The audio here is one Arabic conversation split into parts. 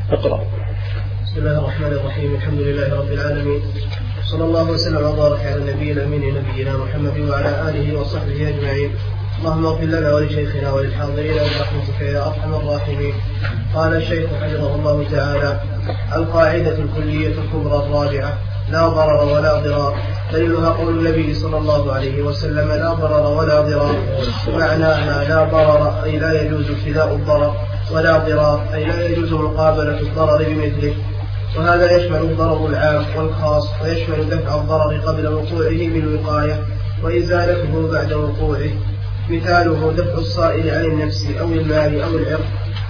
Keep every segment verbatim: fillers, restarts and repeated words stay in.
اقرأ. بسم الله الرحمن الرحيم. الحمد لله رب العالمين، صلى الله وسلم وبارك على النبي الأمين نبينا محمد وعلى آله وصحبه أجمعين. اللهم اغفر لنا ولشيخنا وللحاضرين برحمتك يا أرحم الراحمين. قال الشيخ حفظه الله تعالى: القاعدة الكلية الكبرى الرابعة: لا ضرر ولا ضرار. دليلها قول النبي صلى الله عليه وسلم: لا ضرر ولا ضرار. معناها لا ضرر أي لا يجوز ابتداء الضرر، ولا ضرار أي لا يجوز مقابلة الضرر بمثله. وهذا يشمل الضرر العام والخاص، ويشمل دفع الضرر قبل وقوعه بالوقاية وإزالته بعد وقوعه. مثاله دفع الصائل عن النفس أو المال أو العرض.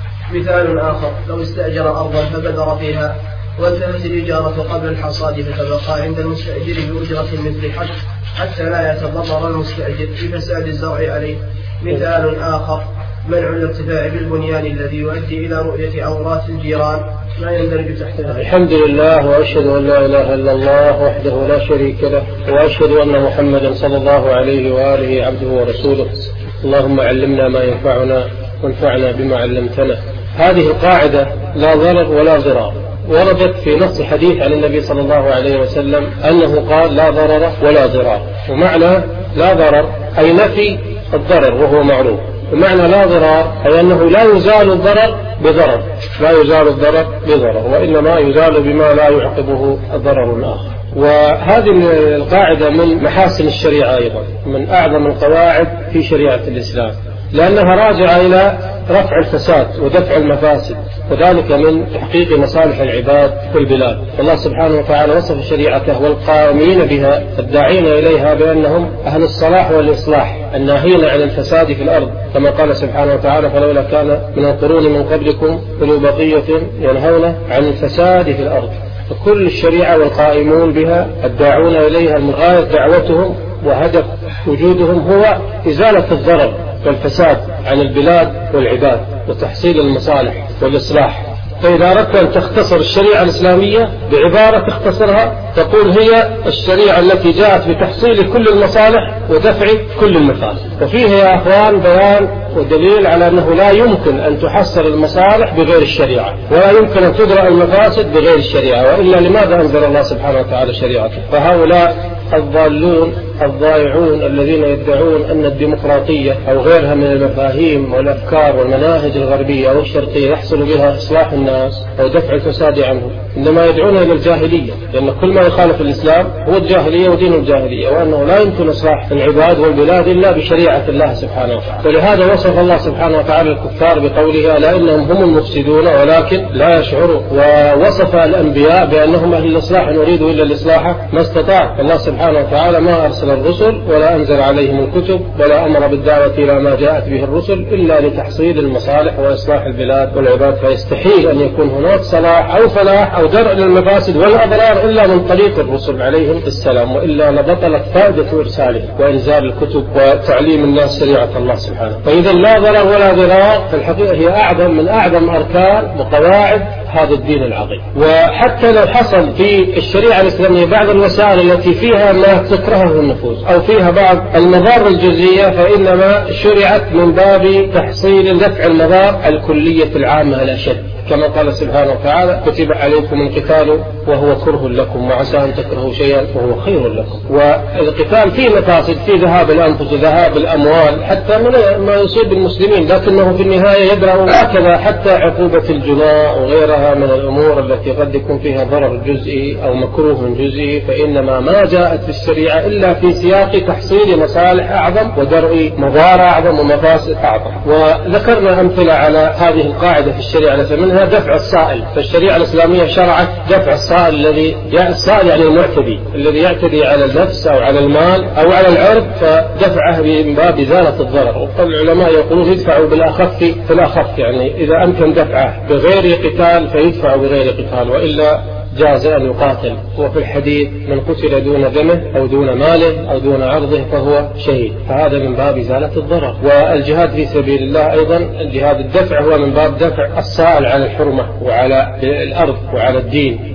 مثال آخر: لو استأجر أرضا فبذر فيها وانتهت الإجارة قبل الحصاد فتبقى عند المستأجر بأجرة مثل الحج حتى لا يتضرر المستأجر بفساد الزرع عليه. مثال آخر: منع الارتفاع بالبنيان الذي يؤدي إلى رؤية عورات الجيران ما يندرج تحتها. الحمد لله، وأشهد أن لا إله إلا الله وحده لا شريك له، وأشهد أن محمدا صلى الله عليه وآله عبده ورسوله. اللهم علمنا ما ينفعنا وانفعنا بما علمتنا. هذه القاعدة لا ضرر ولا ضرار وردت في نص حديث عن النبي صلى الله عليه وسلم أنه قال: لا ضرر ولا ضرار. ومعنى لا ضرر أي نفي الضرر وهو معروف، ومعنى لا ضرار أي أنه لا يزال الضرر بضرر، لا يزال الضرر بضرر، وإنما يزال بما لا يعقبه الضرر آخر. وهذه القاعدة من محاسن الشريعة أيضا، من أعظم القواعد في شريعة الإسلام، لأنها راجعة إلى رفع الفساد ودفع المفاسد، وذلك من تحقيق مصالح العباد والبلاد. الله سبحانه وتعالى وصف شريعته والقائمين بها الداعين إليها بأنهم أهل الصلاح والإصلاح الناهين عن الفساد في الأرض، كما قال سبحانه وتعالى: فلولا كان من القرون من قبلكم أولو بقية ينهون عن الفساد في الأرض. فكل الشريعة والقائمون بها الداعون إليها غاية دعوتهم وهدف وجودهم هو إزالة الضرر والفساد عن البلاد والعباد وتحصيل المصالح والإصلاح. فإذا أردت أن تختصر الشريعة الإسلامية بعبارة تختصرها تقول: هي الشريعة التي جاءت بتحصيل كل المصالح ودفع كل المفاسد. وفيها يا أخوان بيان ودليل على أنه لا يمكن أن تحصل المصالح بغير الشريعة، ولا يمكن أن تدرأ المفاسد بغير الشريعة، وإلا لماذا أنزل الله سبحانه وتعالى شريعته؟ فهؤلاء الضالون الضائعون الذين يدعون أن الديمقراطية أو غيرها من المفاهيم والأفكار والمناهج الغربية أو الشرقية يحصل بها إصلاح الناس أو دفع الفساد عنهم، إنما يدعون إلى الجاهلية، لأن كل ما يخالف الإسلام هو الجاهلية ودين الجاهلية، وأنه لا يمكن إصلاح العباد والبلاد إلا بشريعة الله سبحانه وتعالى. ولهذا وصف الله سبحانه وتعالى الكفار بقوله: ألا إنهم هم المفسدون ولكن لا يشعرون. ووصف الأنبياء بأنهم أهل الإصلاح إن يريدوا إلا الإصلاح ما استطاع. الله سبحانه وتعالى ما أرسل الرسل ولا أنزل عليهم الكتب ولا أمر بالدعوة إلى ما جاءت به الرسل إلا لتحصيل المصالح وإصلاح البلاد والعباد، فيستحيل أن يكون هناك صلاح أو فلاح أو درء للمفاسد والأضرار إلا من طريق الرسل عليهم السلام، وإلا لبطلت فائدة إرساله وإنزال الكتب وتعليم الناس شريعة الله سبحانه. فإذا لا ضرر ولا ضرار في الحقيقة هي أعظم من أعظم أركان وقواعد هذا الدين العظيم. وحتى لو حصل في الشريعة الإسلامية بعض الوسائل التي فيها ما تكرهه النفوس أو فيها بعض المضار الجزئية فإنما شرعت من باب تحصيل دفع المضار الكلية العامة الأشد، كما قال سبحانه وتعالى: كتب عليكم القتال وهو كره لكم وعسى أن تكرهوا شيئا وهو خير لكم. والقتال فيه مفاسد، فيه ذهاب الأنفس وذهاب الأموال حتى من ما يصيب المسلمين، لكنه في النهاية يدرأ هكذا حتى عقوبة الجناء وغيرها من الأمور التي قد يكون فيها ضرر جزئي أو مكروه جزئي، فإنما ما جاءت في الشريعة إلا في سياق تحصيل مصالح أعظم ودرء مضار أعظم ومفاسد أعظم. وذكرنا أمثلة على هذه القاعدة في الشريعة التي دفع السائل. فالشريعة الإسلامية شرعت دفع السائل، الذي السائل يعني المعتدي الذي يعتدي على النفس أو على المال أو على العرض، فدفعه من باب إزالة الضرر. والعلماء يقولون يدفعوا بالأخف في الأخف، يعني إذا أمكن دفعه بغير قتال فيدفع بغير قتال، وإلا جاز أن يقاتل. وفي الحديث: من قتل دون دمه أو دون ماله أو دون عرضه فهو شهيد. فهذا من باب إزالة الضرر. والجهاد في سبيل الله أيضا الجهاد الدفع هو من باب دفع السائل على الحرمة وعلى الأرض وعلى الدين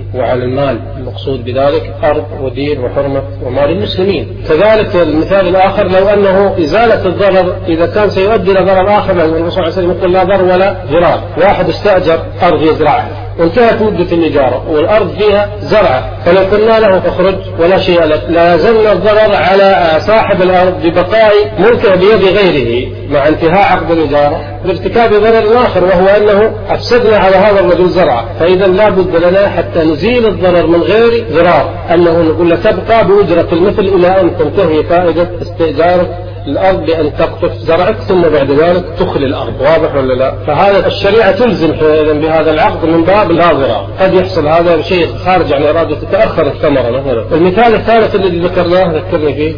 وعلى المال، المقصود بذلك أرض ودين وحرمة ومال المسلمين. كذلك المثال الآخر لو أنه إزالة الضرر إذا كان سيؤدي إلى ضرر آخر، لأن الرسول صلى الله عليه وسلم يقول لا ضر ولا ضرار. واحد استأجر أرض يزرعها وانتهت مدة الإجارة والأرض فيها زرعة، فلو قلنا له اخرج ولا شيء لك، لا يزال الضرر على صاحب الأرض ببقاء ملكه بيد غيره مع انتهاء عقد الإجارة بارتكاب ضرر آخر، وهو أنه أفسدنا على هذا الرجل زرعة. فإذا لا بد لنا حتى نزيل الضرر من غير ضرار أنه نقول له تبقى بأجرة المثل إلى أن تنتهي فائدة استئجارك الأرض بأن تقطف زرعك ثم بعد ذلك تخلي الأرض. واضح ولا لا؟ فهذا الشريعة تلزم بهذا العقد من باب لا ضرار. قد يحصل هذا شيء خارج عن إرادة تتأخر الثمرة مثلا. المثال الثالث الذي ذكرناه ذكرني فيه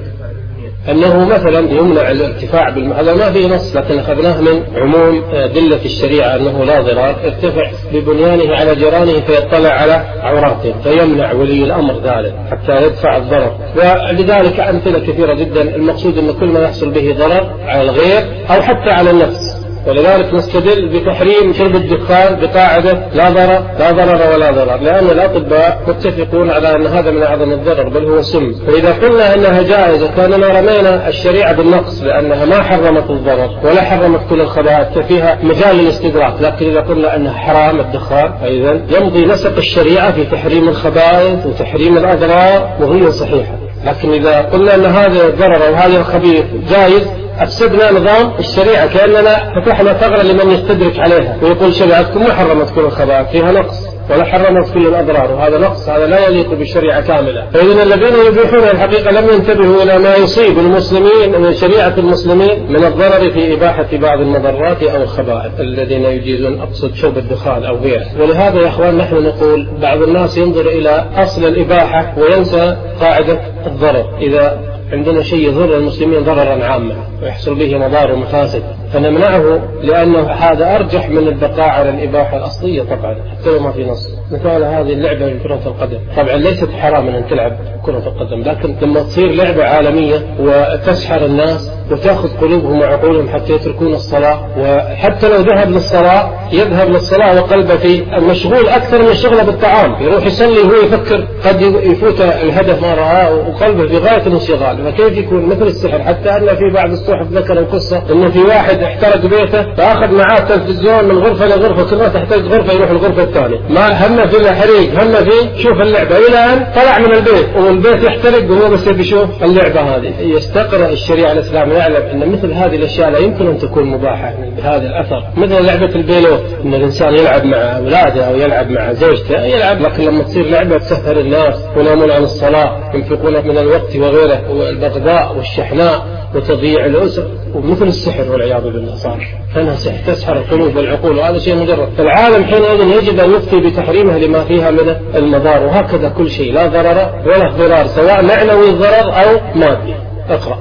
أنه مثلا يمنع الارتفاع بالم... هذا ما فيه نص لكن أخذناه من عموم دلة الشريعة أنه لا ضرار، ارتفع ببنيانه على جيرانه فيطلع على عوراتهم فيمنع ولي الأمر ذلك حتى يدفع الضرر. ولذلك أمثلة كثيرة جدا. المقصود أن كل ما يحصل به ضرر على الغير أو حتى على النفس، ولذلك نستدل بتحريم شرب الدخان بقاعدة لا ضرر لا ضرر ولا ضرر، لأن الأطباء متفقون على أن هذا من أعظم الضرر بل هو سم. فإذا قلنا أنها جائزة كاننا رمينا الشريعة بالنقص لأنها ما حرمت الضرر ولا حرمت كل الخبائث ففيها مجال للاستدراك. لكن إذا قلنا أنها حرام الدخان فإذا يمضي نسق الشريعة في تحريم الخبائث وتحريم الأضرار وهي صحيحة. لكن إذا قلنا أن هذا الضرر أو هذا الخبيث جائز أفسدنا نظام الشريعة كأننا فتحنا ثغرة لمن يستدرك عليها ويقول شريعتكم ما حرمت كل الخبائث، فيها نقص ولا حرمت كل الأضرار، وهذا نقص، هذا لا يليق بالشريعة كاملة. فإذا الذين يبيحون الحقيقة لم ينتبهوا إلى ما يصيب المسلمين من شريعة المسلمين من الضرر في إباحة بعض المضرات أو الخبائث الذين يجيزون أقصد شرب الدخان أو غيره. ولهذا يا أخوان نحن نقول بعض الناس ينظر إلى أصل الإباحة وينسى قاعدة الضرر. إذا عندنا شيء يضر المسلمين ضررا عاما ويحصل به مضار ومفاسد فنمنعه لأنه هذا أرجح من البقاء على الإباحة الأصلية طبعا حتى لو ما في نص. مثال هذه اللعبة من كرة القدم، طبعا ليست حراما أن تلعب كرة القدم، لكن لما تصير لعبة عالمية وتسحر الناس وتأخذ قلوبهم وعقولهم حتى يتركون الصلاة، وحتى لو ذهب للصلاة يذهب للصلاة وقلبه في المشغول أكثر من الشغل بالطعام، يروح يصلي وهو يفكر قد يفوت الهدف ما رآه وقلبه في غاية الانشغال. فكيف يكون مثل السحر؟ حتى أن في بعض الصحف ذكروا قصة أنه في واحد احترق بيته فأخذ معاه تلفزيون من غرفة لغرفة، كل ما تحتاج غرفة يروح الغرفة الثانية، ما هم في الحريق هم في شوف اللعبة، إلى أن طلع من البيت والبيت يحترق وهو بس بيشوف اللعبة هذه. يستقرأ الشريعة الإسلام يعلم أن مثل هذه الأشياء لا يمكن أن تكون مباحة بهذا الأثر، مثل لعبة البيلو أن الإنسان يلعب مع أولاده أو يلعب مع زوجته يلعب، لكن لما تصير لعبة تسهر الناس ونامون عن الصلاة ينفقون من الوقت وغيره والبغضاء والشحناء وتضييع الأسر ومثل السحر والعياذ بالله صار فإنها تسحر القلوب والعقول، وهذا شيء مجرد. فالعالم حينئذ يجب أن يفتي بتحريمها لما فيها من المضار، وهكذا كل شيء لا ضرر ولا ضرار سواء معنوي الضرر أو مادي. اقرأ.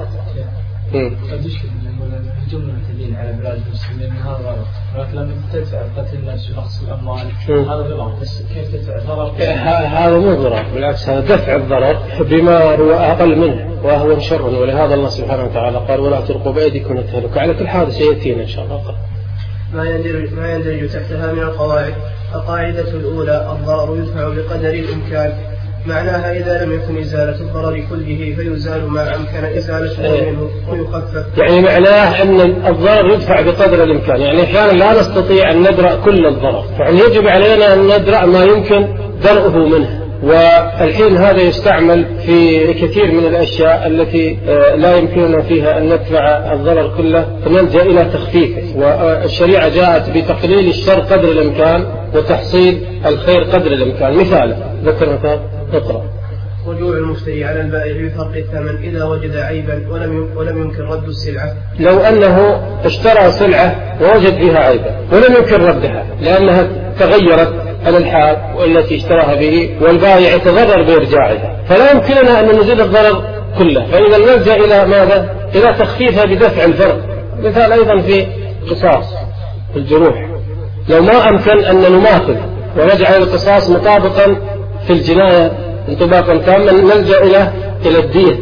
على بلاد المسلمين هذا غلط، ولكن لما تدفع قتل الناس ونقص الأموال هذا غلط، بس كيف تدفع ضرر؟ هذا مو ضرر، بالعكس هذا دفع الضرر بما هو أقل منه وهو شر، ولهذا الله سبحانه وتعالى قال ولا تلقوا بأيديكم إلى التهلكة. على كل حال سيأتينا إن شاء الله. ما يندرج ما يندرج تحتها من القواعد. القاعدة الأولى الضرر يدفع بقدر الإمكان، معناها إذا لم يكن إزالة الضرر كله فيزال ما أمكن إزالته منه ويخفف. يعني معناه أن الضرر يدفع بقدر الإمكان، يعني أحيانا لا نستطيع أن ندرأ كل الضرر، يعني يجب علينا أن ندرأ ما يمكن درءه منه. والحين هذا يستعمل في كثير من الأشياء التي لا يمكننا فيها أن ندفع الضرر كله فنلجأ إلى تخفيفه، والشريعة جاءت بتقليل الشر قدر الإمكان وتحصيل الخير قدر الإمكان. مثال ذكر مثال اقرأ. رجوع المشتري على البائع بفرق الثمن إذا وجد عيبا ولم ولم يمكن رد السلعة. لو أنه اشترى سلعة ووجد فيها عيبا ولم يمكن ردها لأنها تغيرت على الحال والتي اشتراها به والبائع يتضرر بإرجاعها، فلا يمكننا أن نزيل الضرر كله، فإذا نلجأ إلى ماذا؟ إلى تخفيفها بدفع الفرق. مثال أيضا في قصاص في الجروح، لو ما أمكن أن نماثل ونجعل القصاص مطابقا في الجناية انطباقا تاما نلجأ إلى إلى الدية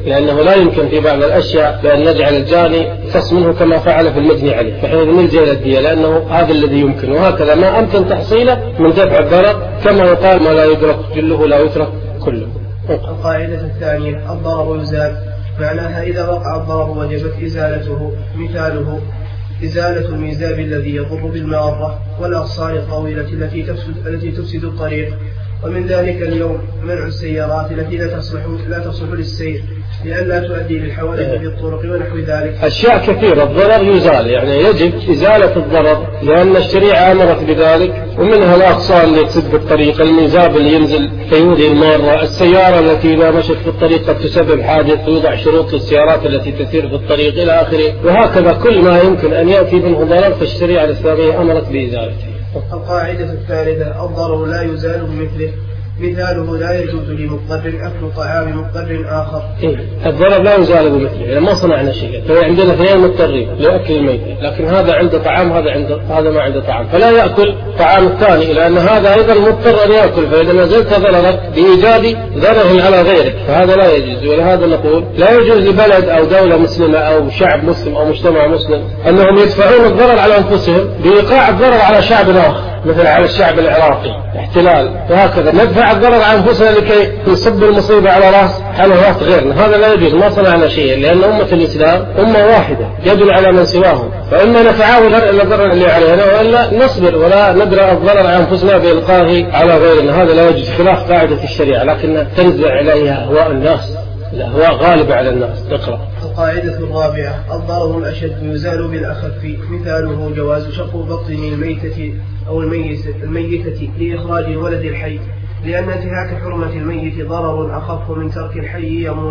لأنه لا يمكن في بعض الأشياء بأن نجعل الجاني قص منه كما فعل في المجني عليه، فحين نلجأ إلى الدية لأنه هذا الذي يمكن، وهكذا ما أمكن تحصيله من دفع الضرر كما يقال ما لا يدرك جله لا يترك كله. القاعدة الثانية الضرر يزال، معناها إذا وقع الضرر وجبت إزالته. مثاله إزالة الميزاب الذي يضر بالمارة والأغصان الطويلة التي تفسد, التي تفسد الطريق. ومن ذلك اليوم منع السيارات التي لا تصلح لا تصلح للسير لئلا تؤدي للحوادث في الطرق ونحو ذلك. أشياء كثيرة الضرر يزال، يعني يجب إزالة الضرر لأن الشريعة أمرت بذلك، ومنها الأغصان اللي تسد الطريق، الميزاب اللي ينزل فيؤذي المارة، السيارة التي إذا مشت في الطريق قد تسبب حادث ويوضع شروط للسيارات التي تسير في الطريق إلى آخره، وهكذا كل ما يمكن أن يأتي منه ضرر فالشريعة الإسلامية أمرت بإزالته. القاعدة الثالثة الضرر لا يزال بمثله. مثاله لا يجوز لمضطر أكل طعام مضطر آخر. إيه؟ الضرر لا يزال بمثله، يعني ما صنعنا شيء، فعندنا اثنين مضطرين لأكل الميت، لكن هذا عنده طعام هذا عنده هذا ما عنده طعام، فلا يأكل طعام الثاني لأن هذا أيضا مضطر أن يأكل، فإذا ما زلت ضررك بإيجاد ضرر على غيرك فهذا لا يجوز. ولهذا نقول لا يجوز لبلد أو دولة مسلمة أو شعب مسلم أو مجتمع مسلم أنهم يدفعون الضرر على أنفسهم بإيقاع الضرر على شعب آخر، مثل على الشعب العراقي احتلال، وهكذا ندفع الضرر عن أنفسنا لكي يصب المصيبة على رأس على رأس غيرنا. هذا لا يجوز، ما صنعنا شيء، لأن أمة الإسلام أمة واحدة يدل على من سواهم، فإما نتعاون إلى الضرر اللي علينا وإلا نصبر ولا ندرأ الضرر عن أنفسنا بإلقائه على غيرنا. هذا لا يجوز خلاف قاعدة الشريعة، لكن تنزع عليها أهواء الناس، الأهواء غالبة على الناس. اقرأ. القاعدة الرابعة الضرر الأشد يزال بالأخف. مثاله جواز شق بطن الميتة أو الميتة لإخراج الولد الحي، لأن انتهاك حرمة الميت ضرر أخف من ترك الحي يموت.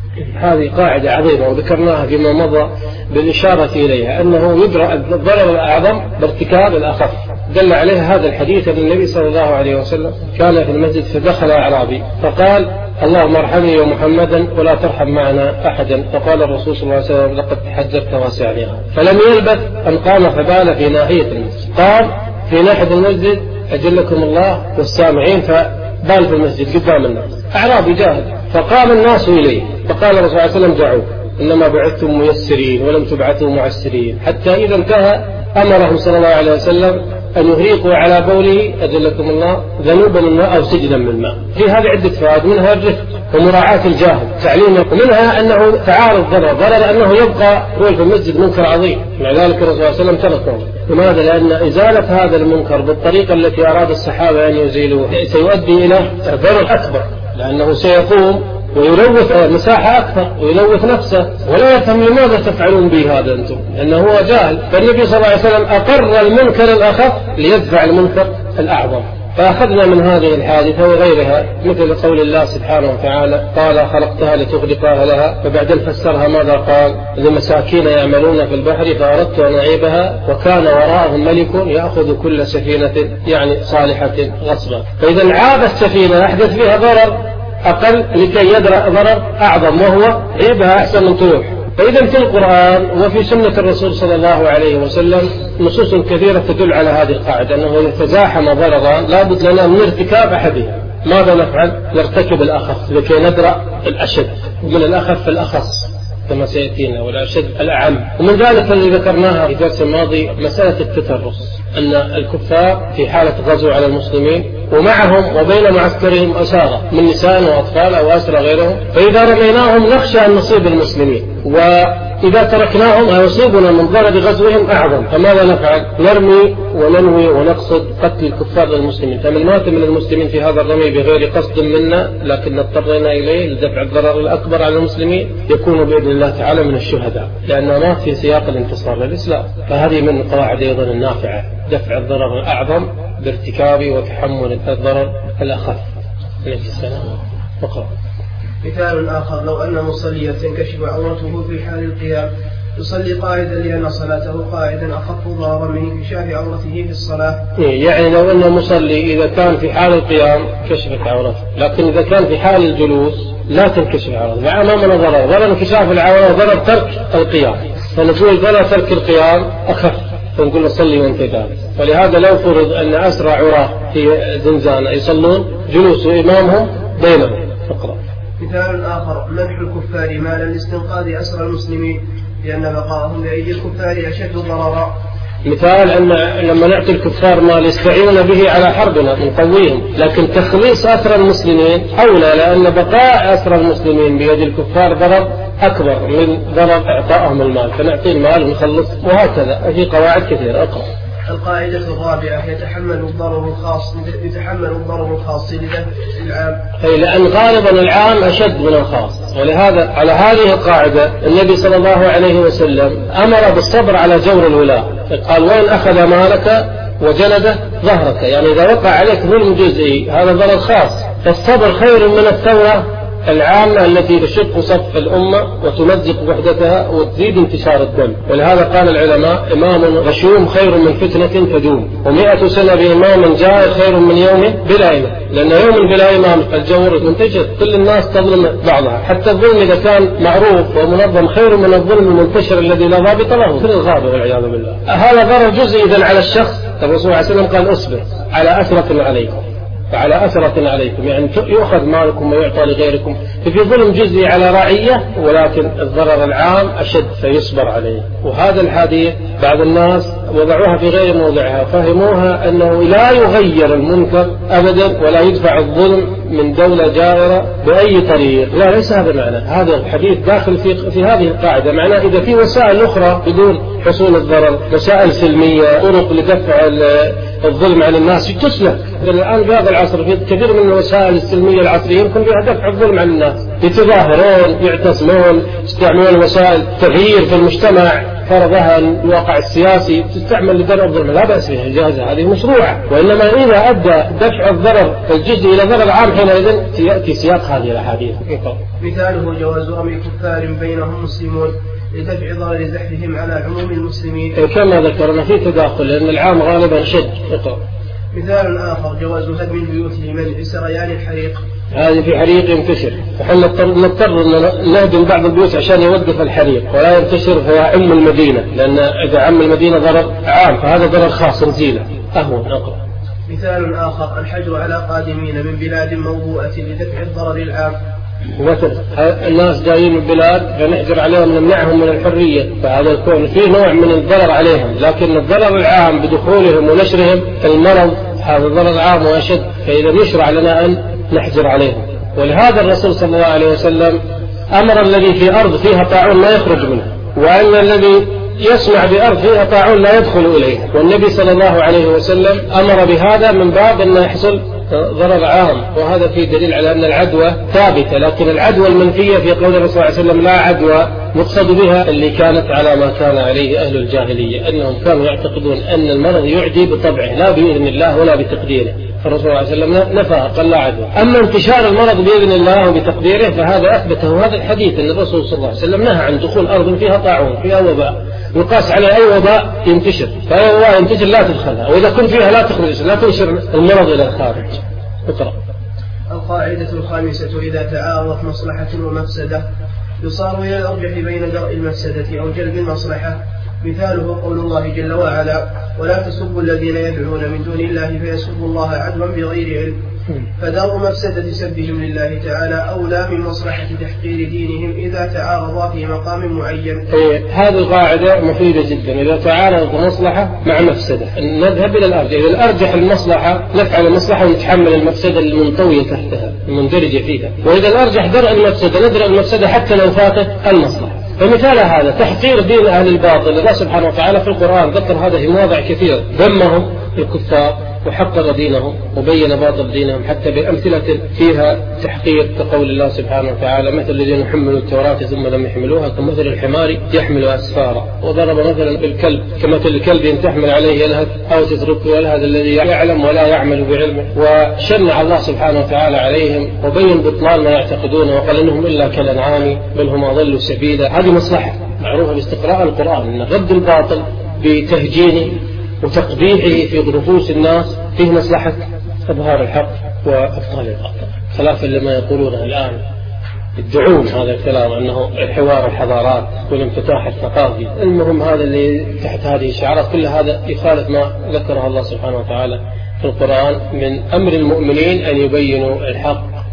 هذه قاعدة عظيمة وذكرناها فيما مضى بالإشارة إليها، أنه يدرأ الضرر الأعظم بارتكاب الأخف. دل عليه هذا الحديث أن النبي صلى الله عليه وسلم كان في المسجد فدخل أعرابي فقال اللهم ارحمني ومحمدا ولا ترحم معنا أحدا، فقال الرسول صلى الله عليه وسلم لقد تحجرت واسعنيها، فلم يلبث أن قام فبال في ناحية المسجد، قام في ناحية المسجد أجلكم الله والسامعين، فبال في المسجد قدام الناس، أعرابي جاهل، فقام الناس إليه فقال الرسول صلى الله عليه وسلم دعوه إنما بعثتم ميسرين ولم تبعثوا معسرين، حتى إذا انتهى أمرهم صلى الله عليه وسلم أن يهريقوا على بوله أجلكم الله ذنوبا من ماء أو سجلا من ماء. في هذه عدة فوائد، منها الرفق ومراعاة الجاهل تعليمه، ومنها أنه تعارض ضرر ضرر أنه يبقى هو في المسجد منكر عظيم، مع ذلك الرسول صلى الله عليه وسلم تركه. لماذا؟ لأن إزالة هذا المنكر بالطريقة التي أراد الصحابة أن يزيلوه سيؤدي إلى ضرر أكبر، لأنه سيقوم ويلوث مساحة أكثر ويلوث نفسه ولا يفهم لماذا تفعلون به هذا أنتم، لأنه هو جاهل. فالنبي صلى الله عليه وسلم أقر المنكر الأخف ليدفع المنكر الأعظم. فأخذنا من هذه الحادثة وغيرها مثل قول الله سبحانه وتعالى قال خلقتها لتغرق أهلها، فبعدين فسرها ماذا قال لمساكين يعملون في البحر فأردت أن أعيبها وكان وراءهم ملك يأخذ كل سفينة يعني صالحة غصبا. فإذا عاب السفينة أحدث فيها ضرر أقل لكي يدرأ ضرر أعظم وهو عيبها أحسن من تروح. فإذا في القرآن وفي سنة الرسول صلى الله عليه وسلم نصوص كثيرة تدل على هذه القاعدة، أنه إذا تزاحم ضرران لابد لنا من ارتكاب أحدها. ماذا نفعل؟ نرتكب الأخف لكي ندرأ الأشد، ومن الأخف الأخص كما سيأتينا والأشد الأعم. ومن ذلك الذي ذكرناها في الدرس الماضي مسألة التترس، أن الكفار في حالة غزو على المسلمين ومعهم وبين معسكرهم أسارى من نساء وأطفال أو أسرى غيرهم، فإذا رميناهم نخشى أن نصيب المسلمين، وإذا تركناهم يصيبنا من ضرر غزوهم أعظم. فماذا نفعل؟ نرمي وننوي ونقصد قتل الكفار للمسلمين، فمن مات من المسلمين في هذا الرمي بغير قصد منا لكن اضطرينا إليه لدفع الضرر الأكبر على المسلمين يكون بإذن الله تعالى من الشهداء، لأنه مات في سياق الانتصار للإسلام. فهذه من القواعد أيضا النافعة، دفع الضرر الأعظم بارتكاب وتحمل الضرر الأخف. عليه السلام. وقال مثال آخر لو أن مصليا تنكشف عورته في حال القيام يصلي قاعدا لأن صلاته قاعدا أخف ضررا من انكشاف عورته في الصلاة. يعني لو أن مصلي إذا كان في حال القيام كشفت عورته، لكن إذا كان في حال الجلوس لا تنكشف عورته، مع أمامنا ضرر ضرر انكشاف العورة ضرر ترك القيام، فنقول ضرر ترك القيام أخف، فنقول له صلي وانت جالس. ولهذا لو فرض أن أسرى عراة في زنزانة يصلون جلوس إمامهم بينهم. اقرأ. مثال آخر منح الكفار مالا لاستنقاذ أسرى المسلمين لأن بقاءهم بأيدي الكفار أشد ضررا. مثال أن لما نعطي الكفار مال يستعينون به على حربنا نقويهم، لكن تخليص أسرى المسلمين أولى، لأن بقاء أسرى المسلمين بيد الكفار ضرر أكبر من ضرر إعطائهم المال، فنعطي المال ونخلص، وهكذا في قواعد كثيرة. أقرأ. القاعدة الرابعة يتحمل الضرر الخاص يتحمل الضرر الخاص لدفع العام. أي لأن غالبا العام أشد من الخاص، ولهذا على هذه القاعدة النبي صلى الله عليه وسلم أمر بالصبر على جور الولاة، قال وإن أخذ مالك وجلده ظهرك، يعني إذا وقع عليك ظلم جزئي هذا ضرر خاص، فالصبر خير من الثورة العامة التي تشق صف الأمة وتمزق وحدتها وتزيد انتشار الدم. ولهذا قال العلماء إمام غشوم خير من فتنة تدوم، ومئة سنة بإمام جائر خير من يوم بلا إمام، لأن يوم بلا إمام الجور منتشر، كل الناس تظلم بعضها، حتى الظلم إذا كان معروف ومنظم خير من الظلم المنتشر الذي لا ضابط له في الغابة والعياذ بالله. هذا ضرر جزئي إذن على الشخص. الرسول عليه وسلم قال أصبر على أثرة عليكم، فعلى أثرة عليكم، يعني يؤخذ مالكم ويعطى لغيركم، ففي ظلم جزئي على رعية، ولكن الضرر العام أشد فيصبر عليه. وهذا الحديث بعض الناس وضعوها في غير موضعها، فهموها أنه لا يغير المنكر أبدا ولا يدفع الظلم من دولة جائرة بأي طريق. لا، ليس هذا معنى. هذا الحديث داخل في, في هذه القاعدة، معناه إذا في وسائل أخرى بدون حصول الضرر، وسائل سلمية، طرق لدفع الظلم عن الناس تسلك. الآن في هذا العصر في كثير من الوسائل السلمية العصرية يمكن فيها دفع الظلم عن الناس، يتظاهرون، يعتصمون، يستعملون وسائل تغيير في المجتمع فرضها الواقع السياسي، تستعمل لدرء الظلم، لا بأس فيها، إجازة هذه مشروعة. وإنما إذا أدى دفع الضرر الجزئي إلى ضرر عام حينئذ يأتي سياق هذه الأحاديث. مثاله جواز رمي كفار بينهم مسلمون لدفع ضرر زحفهم على عموم المسلمين، كما ذكرنا في تداخل لأن العام غالبا شد. مثال آخر جواز هدم البيوت لمنع سريان الحريق. هذه في حريق ينتشر، فحنا نضطر أن نهدم بعض البيوت عشان يوقف الحريق ولا ينتشر فيعم المدينة، لأن إذا عم المدينة ضرر عام فهذا ضرر خاص نزيله. أهون. أقرأ. مثال آخر الحجر على قادمين من بلاد موضوعة لدفع الضرر العام. مثل الناس جايين من البلاد فنحجر عليهم نمنعهم من الحرية، فهذا يكون فيه نوع من الضرر عليهم، لكن الضرر العام بدخولهم ونشرهم المرض هذا ضرر عام وأشد، فإذا يشرع لنا أن نحجر عليهم. ولهذا الرسول صلى الله عليه وسلم أمر الذي في أرض فيها طاعون لا يخرج منها، وأن الذي يسمع بأرض فيها طاعون لا يدخل إليها. والنبي صلى الله عليه وسلم أمر بهذا من باب أن يحصل ضرر عام، وهذا فيه دليل على أن العدوى ثابتة، لكن العدوى المنفية في قول الرسول صلى الله عليه وسلم لا عدوى مقصد بها اللي كانت على ما كان عليه أهل الجاهلية، أنهم كانوا يعتقدون أن المرض يعدي بطبعه لا بإذن الله ولا بتقديره، فالرسول صلى الله عليه وسلم نفاها قال لا عدوى. أما انتشار المرض بإذن الله وبتقديره فهذا أثبته هذا الحديث، أن الرسول صلى الله عليه وسلم نهى عن دخول أرض فيها طاعون فيها وباء، يقاس على أي وباء ينتشر، فأي وباء ينتشر لا تدخلها، وإذا كنت فيها لا تخرج، لا تنشر المرض إلى الخارج. اقرأ. القاعدة الخامسة إذا تعارضت مصلحة ومفسدة يصار إلى الأرجح بين درء المفسدة أو جلب المصلحة. مثاله قول الله جل وعلا ولا تسبوا الذين يدعون من دون الله فيسبوا الله عدوا بغير علم، فدرء مفسدة سبهم لله تعالى أولى من مصلحة تحقير دينهم إذا تعارضا في مقام معين. هذه القاعدة مفيدة جدا، إذا تعارضت مصلحة مع مفسدة نذهب إلى الأرجح، إذا الأرجح المصلحة نفعل المصلحة ونتحمل المفسدة المنطوية تحتها المندرجة فيها، وإذا الأرجح درء المفسدة ندرء المفسدة حتى لو فاتت المصلحة. فمثال هذا تحقير دين أهل الباطل، الله سبحانه وتعالى في القرآن ذكر هذا في مواضع كثير، ذمهم الكفار وحقر دينهم وبين باطل دينهم حتى بأمثلة فيها تحقير، كقول الله سبحانه وتعالى مثل الذين حملوا التوراة ثم لم يحملوها كمثل الحمار يحمل أسفارا، وضرب مثلا بالكلب كمثل الكلب تحمل عليه يلهث أو تتركه يلهث الذي يعلم ولا يعمل بعلمه، وشنع الله سبحانه وتعالى عليهم وبين بطلان ما يعتقدونه وقال إنهم إلا كالأنعام بل هم أضلوا سبيلا. هذه مصلحة معروفة باستقراء القرآن، أن رد الباطل بتهجينه وتقبيحه في نفوس الناس فيه مصلحة إظهار الحق وأبطال الباطل، خلافا لما يقولونه الآن يدعون هذا الكلام أنه حوار الحضارات والانفتاح الثقافي. المهم هذا اللي تحت هذه الشعارات كل هذا يخالف ما ذكره الله سبحانه وتعالى في القرآن من أمر المؤمنين أن يبينوا الحق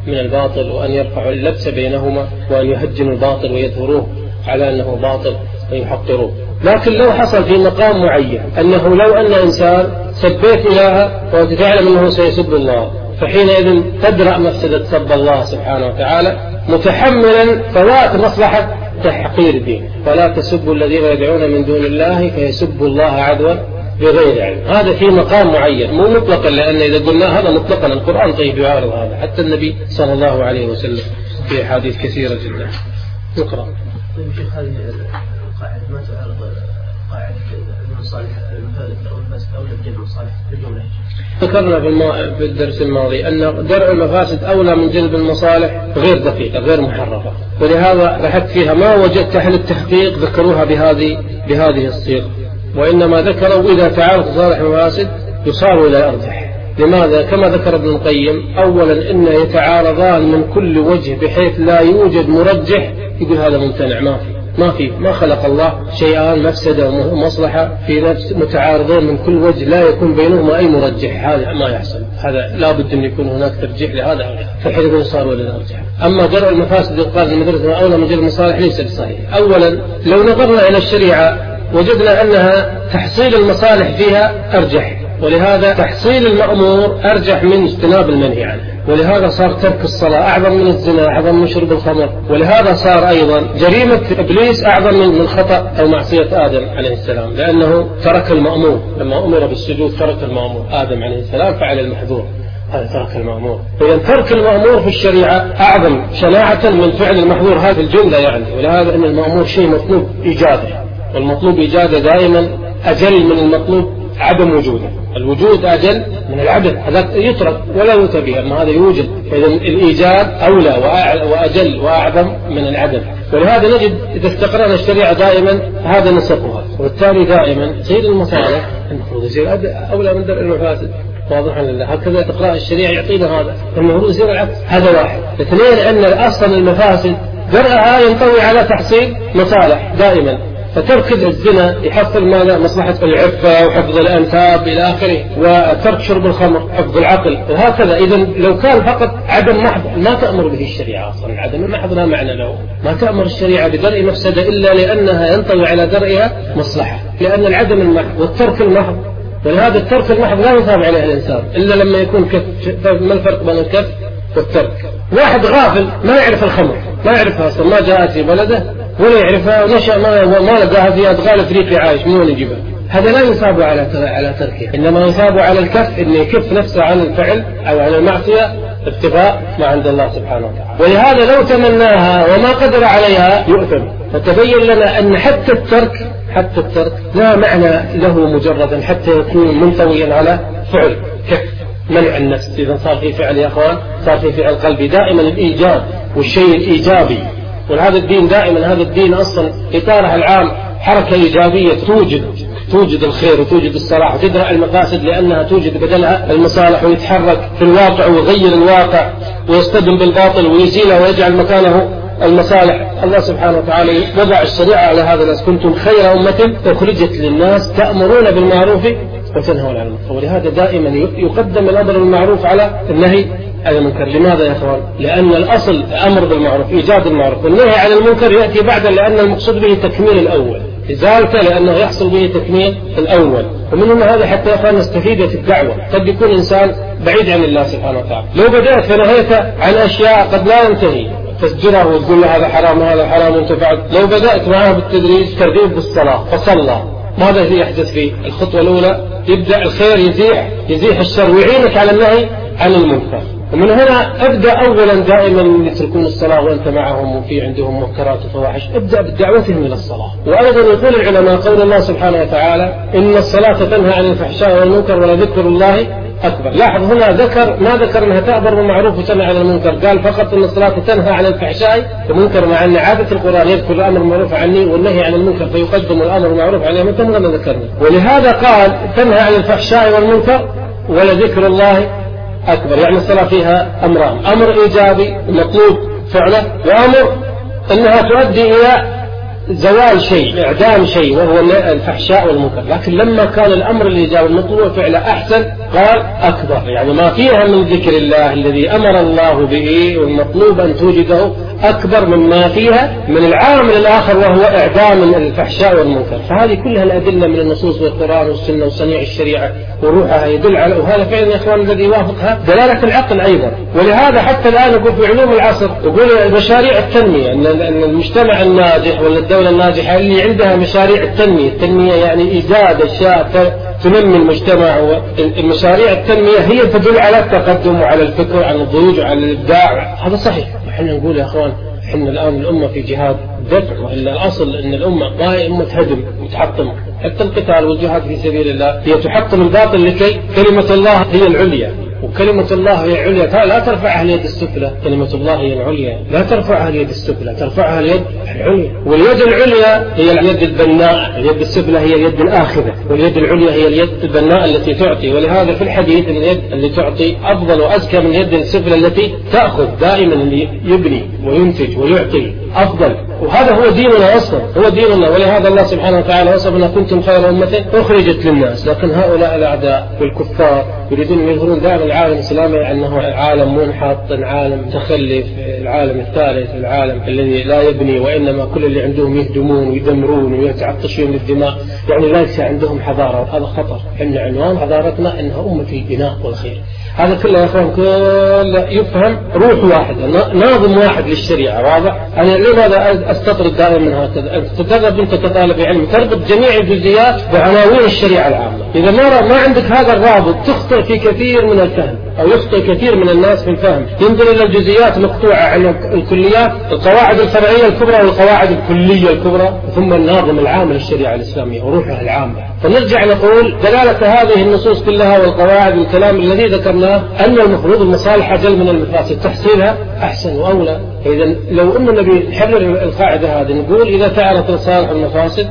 من الباطل وأن يرفعوا اللبس بينهما وأن يهجنوا الباطل ويظهروه على أنه باطل ويحقروه. لكن لو حصل في مقام معين أنه لو أن إنسان سبيت إلها وأنت تعلم أنه سيسب الله، فحينئذ تدرأ مفسدة سب الله سبحانه وتعالى متحملا فوات مصلحة تحقير الدين. فلا تسبوا الذين يدعون من دون الله فيسبوا الله عدوا بغير علم. هذا في مقام معين مو مطلقا، لأن إذا قلنا هذا مطلقا القرآن طيب يعارض هذا، حتى النبي صلى الله عليه وسلم في حديث كثيرة جدا. نقرأ. طيب شيخ، هذه القاعدة ما تعارض قاعدة المصالح المفاسد أو المفاسد أولى بجلب المصالح بالجملة؟ ذكرنا في الدرس الماضي أن درء المفاسد أولى من جلب المصالح غير دقيقة غير محرفة، ولهذا بحثت فيها ما وجدت أهل التحقيق ذكروها بهذه بهذه الصيغة، وإنما ذكروا إذا تعارض مصالح ومفاسد يصار إلى أرجح. لماذا؟ كما ذكر ابن القيم، أولا إن يتعارضان من كل وجه بحيث لا يوجد مرجح يقول هذا ممتنع، ما في ما في ما خلق الله شيئان مفسدة ومصلحة في نفس متعارضين من كل وجه لا يكون بينهما أي مرجح، هذا ما يحصل، هذا لا بد أن يكون هناك ترجيح لهذا، فالحين يصار إلى الأرجح. أما درء المفاسد يقال المدرسة أولى من جلب المصالح ليس بصحيح. أولا لو نظرنا إلى الشريعة وجدنا أنها تحصيل المصالح فيها أرجح، ولهذا تحصيل المأمور أرجح من اجتناب المنهي عنه، ولهذا صار ترك الصلاة أعظم من الزنا، أعظم من شرب الخمر، ولهذا صار أيضا جريمة إبليس أعظم من خطأ أو معصية آدم عليه السلام، لأنه ترك المأمور. لما أمر بالسجود ترك المأمور، آدم عليه السلام فعل المحظور، هذا ترك المأمور. إذن ترك المأمور في الشريعة أعظم شناعة من فعل المحظور، هذه الجملة يعني. ولهذا أن المأمور شيء مطلوب إيجاده، والمطلوب إيجاده دائما أجل من المطلوب عدم وجوده. الوجود أجل من العدم، هذا يترك ولا يتبه، أما هذا يوجد. إذن الإيجاد أولى وأجل وأعظم من العدم. ولهذا نجد إذا استقرأنا الشريعة دائما هذا نسقها، وبالتالي دائما سيد المصالح المفروض يصير أولى من درء المفاسد. واضح لله، هكذا تقرأ الشريعة يعطينا هذا، المفروض يصير العكس. هذا واحد. اثنين، أن الأصل المفاسد درءها ينطوي على تحصيل مصالح دائما، فترك الزنا يحصل ماذا؟ مصلحة العفة وحفظ الأنساب إلى آخره، وترك شرب الخمر حفظ العقل، وهكذا. إذن لو كان فقط عدم محض ما تأمر به الشريعة أصلا، العدم المحض لا معنى له، ما تأمر الشريعة بدرء مفسدة إلا لأنها ينطوي على درئها مصلحة، لأن العدم المحض والترك المحض، ولهذا الترك المحض لا يثاب عليه الإنسان إلا لما يكون كف. ما الفرق بين الكف والترك؟ واحد غافل ما يعرف الخمر، ما يعرفها أصلا، ما جاءت في بلده ولا يعرفها، ونشأ ما ما لقاها في أدغال أفريقيا عايش، من وين يجيبها؟ هذا لا يثاب على على تركه، إنما يثاب على الكف، إنه يكف نفسه عن الفعل أو عن المعصية ابتغاء ما عند الله سبحانه وتعالى. ولهذا لو تمناها وما قدر عليها يؤثم. فتبين لنا أن حتى الترك حتى الترك لا معنى له مجردا حتى يكون منطويا على فعل كف منع النفس. إذا صار في فعل يا أخوان صار في فعل قلبي، دائما الإيجاب والشيء الإيجابي. وهذا الدين دائما، هذا الدين أصلا إطاره العام حركة إيجابية توجد توجد الخير وتوجد الصلاح وتدرأ المفاسد، لأنها توجد بدلها المصالح، ويتحرك في الواقع ويغير الواقع ويصطدم بالباطل ويزيله ويجعل مكانه المصالح. الله سبحانه وتعالى وضع الشريعة على هذا الناس، كنتم خير أمة أخرجت للناس تأمرون بالمعروف وتنهون عن المنكر. ولهذا دائما يقدم الأمر بالمعروف على النهي عن المنكر. لماذا يا أخوان؟ لأن الأصل الأمر بالمعروف إيجاد المعروف، والنهي عن المنكر يأتي بعد، لأن المقصود به تكميل الأول، إزالته لأنه يحصل به تكميل الأول. ومن هنا هذا حتى يا أخوان نستفيد في الدعوة. قد يكون إنسان بعيد عن الله سبحانه وتعالى، لو بدأت فنهيت عن أشياء قد لا ينتهي تسجله وتقول له هذا حرام وهذا حرام وانت فعلت، لو بدأت معه بالتدريج ترغيب بالصلاة فصلى، ماذا يحدث فيه؟ الخطوة الأولى يبدأ الخير يزيح يزيح الشر ويعينك على النهي عن المنكر. ومن هنا ابدأ أولا دائما يتركون الصلاة وأنت معهم وفي عندهم منكرات وفواحش، ابدأ بدعوتهم إلى الصلاة. وأيضا يقول العلماء قول الله سبحانه وتعالى إن الصلاة تنهى عن الفحشاء والمنكر ولذكر الله أكبر. لاحظ هنا ذكر ما ذكر أنها تأمر بالمعروف وتنهى عن المنكر، قال فقط أن الصلاة تنهى عن الفحشاء والمنكر، مع أن عادة القرآن يذكر الأمر بالمعروف عني والنهي عن المنكر فيقدم الأمر بالمعروف عن المنكر كما ذكرنا. ولهذا قال تنهى عن الفحشاء والمنكر ولذكر الله أكبر، يعني الصلاة فيها أمران، أمر إيجابي مطلوب فعله، وأمر أنها تؤدي إلى زوال شيء إعدام شيء وهو الفحشاء والمنكر. لكن لما كان الأمر الإيجابي المطلوب فعله أحسن قال أكبر، يعني ما فيها من ذكر الله الذي أمر الله به والمطلوب أن توجده أكبر مما فيها من العامل الآخر وهو إعدام الفحشاء والمنكر. فهذه كلها الأدلة من النصوص والقرآن والسنة وصنيع الشريعة وروحها يدل على، وهذا فعلا يا إخوان الذي يوافقها دلالة العقل أيضا. ولهذا حتى الآن يقول في علوم العصر يقول مشاريع التنمية، أن المجتمع الناجح ولا الدولة الناجحة اللي عندها مشاريع التنمية، التنمية يعني إيجاد أشياء تنمي المجتمع، والمشاريع التنمية هي تدل على التقدم وعلى الفكر وعلى الضجوج وعلى الإبداع. هذا صحيح. وحنا نقول يا أخوان إحنا الآن الأمة في جهاد دفع، وإلا الأصل أن الأمة ما هي أمة هدم وتحطم. حتى القتال والجهاد في سبيل الله هي تحطم الباطل لكي كلمة الله هي العليا، وكلمة الله هي العليا لا ترفعها اليد السفلى. كلمة الله هي العليا لا ترفعها اليد السفلى، ترفعها اليد العليا. واليد العليا هي اليد البناء، اليد السفلى هي اليد الآخذة، واليد العليا هي اليد البناء التي تعطي. ولهذا في الحديث أن اليد اللي تعطي أفضل وأزكى من اليد السفلى التي تأخذ. دائما اللي يبني وينتج ويعطي أفضل، وهذا هو ديننا أصلا، هو ديننا. ولهذا الله سبحانه وتعالى وصفنا كنتم خير أمة أخرجت للناس. لكن هؤلاء الأعداء والكفار يريدون أن يظهرون دائما العالم الإسلامي أنه عالم منحط، عالم متخلف، العالم الثالث، العالم الذي لا يبني، وإنما كل اللي عندهم يهدمون ويدمرون ويتعطشون للدماء، يعني ليس عندهم حضارة. هذا خطر. إن عنوان حضارتنا أنها أمة البناء والخير. هذا كله يا أخوان كله يفهم روح واحدة، ناظم واحد للشريعة. واضح؟ أنا لماذا أستطرد دائما هكذا؟ تدرب أنت كطالب علم تربط جميع الجزئيات بعناوين الشريعة العامة. إذا ما ما عندك هذا الرابط تخطئ في كثير من الفهم، أو يخطئ كثير من الناس في الفهم، ينظر إلى الجزئيات مقطوعة عن الكليات، القواعد الفرعية الكبرى والقواعد الكلية الكبرى، ثم الناظم العام للشريعة الإسلامية وروحها العامة. فنرجع نقول دلالة هذه النصوص كلها والقواعد والكلام الذي ذكرناه أن المفروض المصالح أجل من المفاسد، تحصيلها أحسن وأولى. إذا لو أننا بنحرر القاعدة هذه نقول إذا تعرف المصالح والمفاسد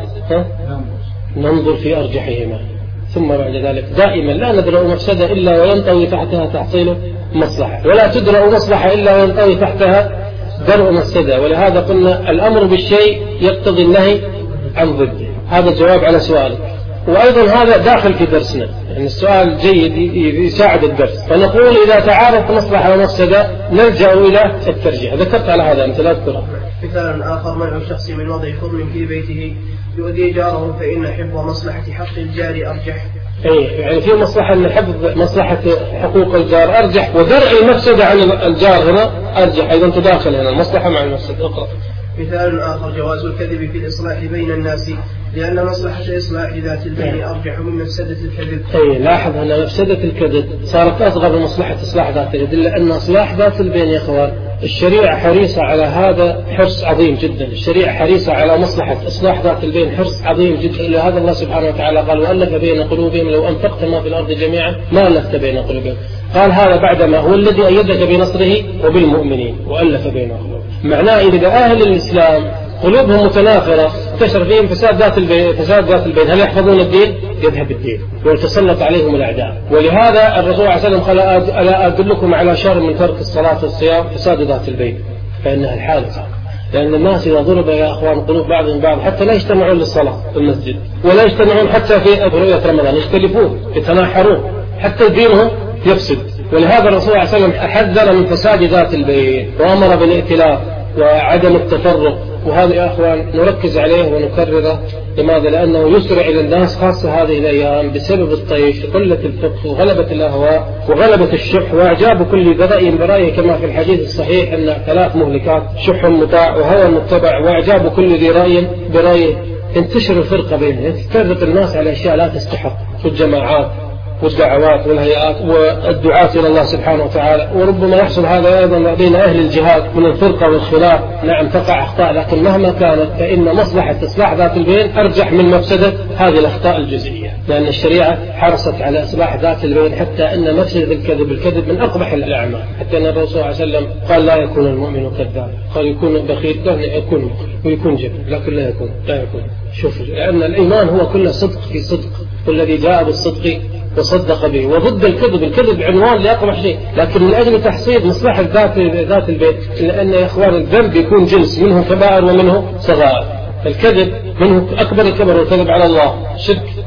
ننظر في أرجحهما، ثم بعد ذلك دائما لا ندرأ مفسدة إلا وينطوي تحتها تحصيل مصلحة، ولا تدرأ مصلحة إلا وينطوي تحتها درء مفسدة. ولهذا قلنا الأمر بالشيء يقتضي النهي عن ضده. هذا الجواب على سؤالك. وأيضا هذا داخل في درسنا، يعني السؤال جيد يساعد الدرس. فنقول إذا تعارض مصلحة ومفسدة نلجأ إلى الترجيح. ذكرت على هذا أنت لا تذكره. مثال آخر منع الشخص من وضع خرم في بيته يؤذي جاره، فإن حفظ مصلحة حق الجار أرجح. أي يعني في مصلحة من حفظ مصلحة حقوق الجار أرجح، ودرء المفسدة عن الجار هنا أرجح. أيضا تداخل هنا المصلحة مع المفسدة. اقرأ. مثال آخر جواز الكذب في الإصلاح بين الناس، لأن مصلحة إصلاح ذات البين أرجح من مفسدة الكذب. أي لاحظ أن مفسدة الكذب صارت أصغر من مصلحة إصلاح ذات البين، لأن إصلاح ذات البين يا إخوان الشريعة حريصة على هذا حرص عظيم جدا. الشريعة حريصة على مصلحة إصلاح ذات البين حرص عظيم جدا. لهذا الله سبحانه وتعالى قال وألف بين قلوبهم لو أنفقت ما في الأرض جميعا ما ألفت بين قلوبهم. قال هذا بعدما هو الذي أيدك بنصره وبالمؤمنين وألف بين قلوبهم. معناه إذا أهل الإسلام قلوبهم متنافرة انتشر فيهم فساد ذات البين، فساد ذات البين، هل يحفظون الدين؟ يذهب الدين ويتسلط عليهم الأعداء. ولهذا الرسول صلى الله عليه وسلم قال ألا أدلكم على شر من ترك الصلاة والصيام فساد ذات البين، فإنها الحادثة. لأن الناس إذا ضرب يا أخوان قلوب بعضهم بعض حتى لا يجتمعون للصلاة في المسجد، ولا يجتمعون حتى في رؤية رمضان، يختلفون يتناحرون حتى دينهم يفسد. ولهذا الرسول صلى الله عليه وسلم حذر من فساد ذات البين وأمر بالائتلاف وعدم التفرق. وهذا يا أخوان نركز عليه ونكرره. لماذا؟ لأنه يسرع إلى الناس خاصة هذه الأيام بسبب الطيش، قلة الفقه وغلبة الأهواء وغلبة الشح وإعجاب كل برأي برأيه، كما في الحديث الصحيح أن ثلاث مهلكات: شح مطاع وهوى متبع وإعجاب كل ذي رأي برأيه. انتشر الفرقة بينهم، تفرق الناس على أشياء لا تستحق في الجماعات والدعوات والهيئات والدعاة إلى الله سبحانه وتعالى. وربما يحصل هذا أيضا بين أهل الجهاد من الفرقة والخلاف. نعم تقع أخطاء، لكن مهما كانت فإن مصلحة إصلاح ذات البين أرجح من مفسدة هذه الأخطاء الجزئية، لأن الشريعة حرصت على إصلاح ذات البين. حتى أن مفسدة الكذب الكذب من أقبح الأعمال، حتى أن الرسول صلى الله عليه وسلم قال لا يكون المؤمن كذاب، قال يكون بخيل، قال يكون مخل ويكون جبن، لكن لا يكون لا يكون شوف، لأن الإيمان هو كله صدق في صدق، والذي جاء بالصدق وصدق به. وضد الكذب، الكذب عنوان لأقبح شيء، لكن من أجل تحصيل مصلحة ذات ذات البيت. لأن يا إخوان الذنب يكون جنس، منه كبائر ومنه صغائر. الكذب منه أكبر الكبر والكذب على الله شرك،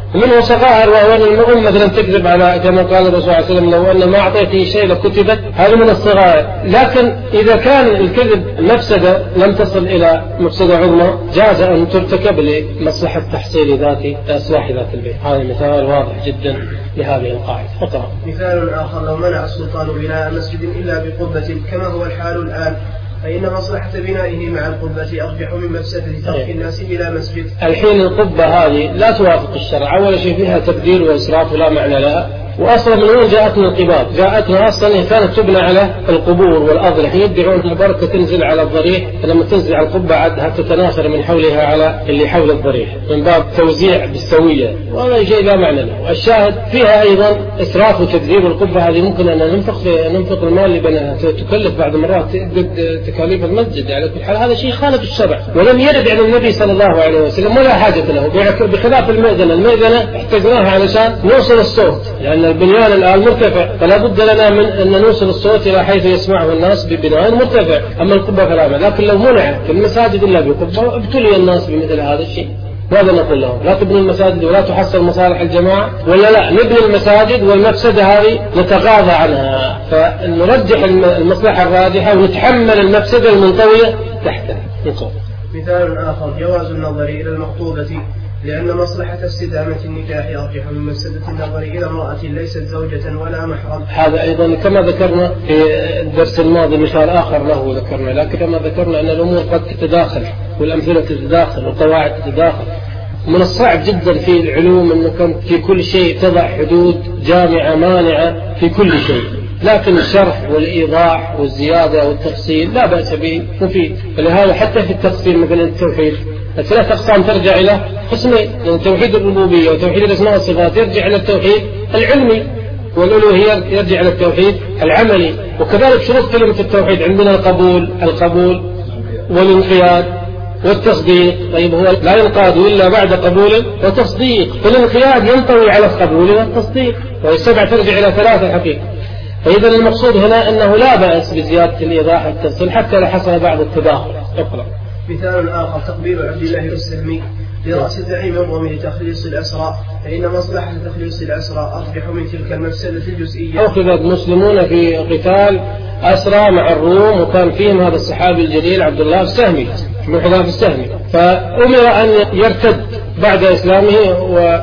ومنه صغائر، وهو أن الأم مثلا تكذب على كما قال الرسول صلى الله عليه وسلم لو أن ما أعطيته شيء لكتبت، هذا من الصغائر. لكن إذا كان الكذب مفسدة لم تصل إلى مفسدة عظمى جاز أن ترتكب لمصلحة تحصيل ذات إصلاح ذات البيت. هذا مثال واضح جدا لهذه القاعدة. فقط. مثال آخر: لو منع السلطان بناء مسجد إلا بقبة كما هو الحال الآن، فإن مصلحة بنائه مع القبة أرجح من مفسدة ترك الناس بلا مسجد. الحين القبة هذه لا توافق الشرع، أول شيء فيها تبذير وإسراف ولا معنى لها، وأصلا من وين جاءتنا القباب؟ جاءتنا أصلا كانت تبنى على القبور والأضرحة، يدعون البركة تنزل على الضريح، فلما تنزل على القبة عادها تتناثر من حولها على اللي حول الضريح من باب توزيع بالسوية، وهذا شيء لا معنى له. والشاهد فيها أيضا إسراف وتبذير. القبة هذه ممكن أن ننفق ننفق المال اللي بناها، تكلف بعض المرات قد تكاليف المسجد. على كل حال هذا شيء خالف الشرع ولم يرد عن النبي صلى الله عليه وسلم ولا حاجة له، بخلاف المئذنة. المئذنة احتاجناها علشان نوصل الصوت، لأن البنيان الآن مرتفع، فلا بد لنا من أن نوصل الصوت إلى حيث يسمعه الناس ببناء مرتفع. أما القبة فلا. لكن لو منع في المساجد إلا بقبة ابتلي الناس بمثل هذا الشيء. ماذا نقول لهم؟ لا تبنوا المساجد ولا تحصل مصالح الجماعة، ولا لا نبني المساجد والمفسدة هذه نتغاضى عنها، فنرجح المصلحة الراجحة ونتحمل المفسدة المنطوية تحتها. نقول. مثال آخر: جواز النظر إلى المخطوبة لأن مصلحة استدامة النكاح أرجح من مفسدة النظر إلى امرأة ليست زوجة ولا محرم. هذا أيضا كما ذكرنا في الدرس الماضي مثال آخر له ذكرنا، لكن كما ذكرنا أن الأمور قد تتداخل والأمثلة تتداخل والقواعد تتداخل. من الصعب جدا في العلوم أنك في كل شيء تضع حدود جامعة مانعة في كل شيء، لكن الشرح والإيضاح والزيادة والتفصيل لا بأس به مفيد. فلهذا حتى في التفصيل مثلا التوحيد الثلاث أقسام ترجع إلى قسمين: توحيد الربوبية وتوحيد الأسماء والصفات يرجع إلى التوحيد العلمي، والألوهية يرجع إلى التوحيد العملي. وكذلك شروط كلمة التوحيد عندنا القبول القبول والانقياد والتصديق. طيب هو لا ينقاد إلا بعد قبول وتصديق، فالانقياد ينطوي على القبول والتصديق، والسبع ترجع إلى ثلاثة حقيقة. فإذا المقصود هنا أنه لا بأس بزيادة الإيضاح والتفصيل حتى لو حصل بعض التداخل. اقرأ. مثال آخر: تقبيل عبد الله السلمي لرأس الزعيم الرومي لتخليص الأسرى، فإن مصلحة تخليص الأسرى أرجح من تلك المفسدة الجزئية. أخذ المسلمون في قتال أسرى مع الروم، وكان فيهم هذا الصحابي الجليل عبد الله السهمي من حذاف السهمي، فأمر أن يرتد بعد إسلامه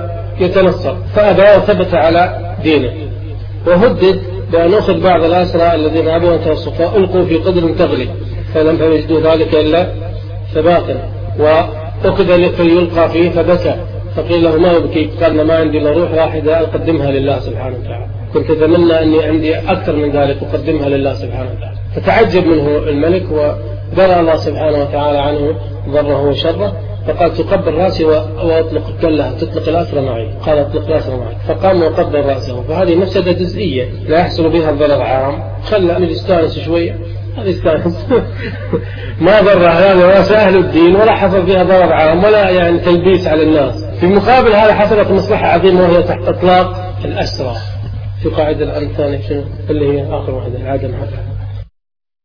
ويتنصر، فأبى وثبت على دينه، وهدد بأن أخذ بعض الأسرى الذين أبوا أن توصفوا ألقوا في قدر تغلي، فلم يجدوا ذلك إلا ثباتا، وأخذ لكي يلقى فيه فبكى، فقيل له ما يبكيك؟ قال ما عندي إلا روح واحدة أقدمها لله سبحانه وتعالى، كنت أتمنى أني عندي أكثر من ذلك أقدمها لله سبحانه وتعالى. فتعجب منه الملك وبرأ الله سبحانه وتعالى عنه ضره وشره، فقال تقبل رأسي وأطلق كلها تطلق الأسرى معي. قال أطلق الأسرى معي، فقام وقبل رأسه. فهذه مفسدة جزئية لا يحصل بها الضرر عام، خلى من يستانس شوية، هذا يستانس ما ضر هذا ولا سهل الدين ولا حصل فيها ضرر عام ولا يعني تلبيس على الناس. في المقابل هذا حصلت مصلحة عظيمة وهي تحت إطلاق الأسرى. في قاعدة الآن الثانية اللي هي آخر واحدة العدم.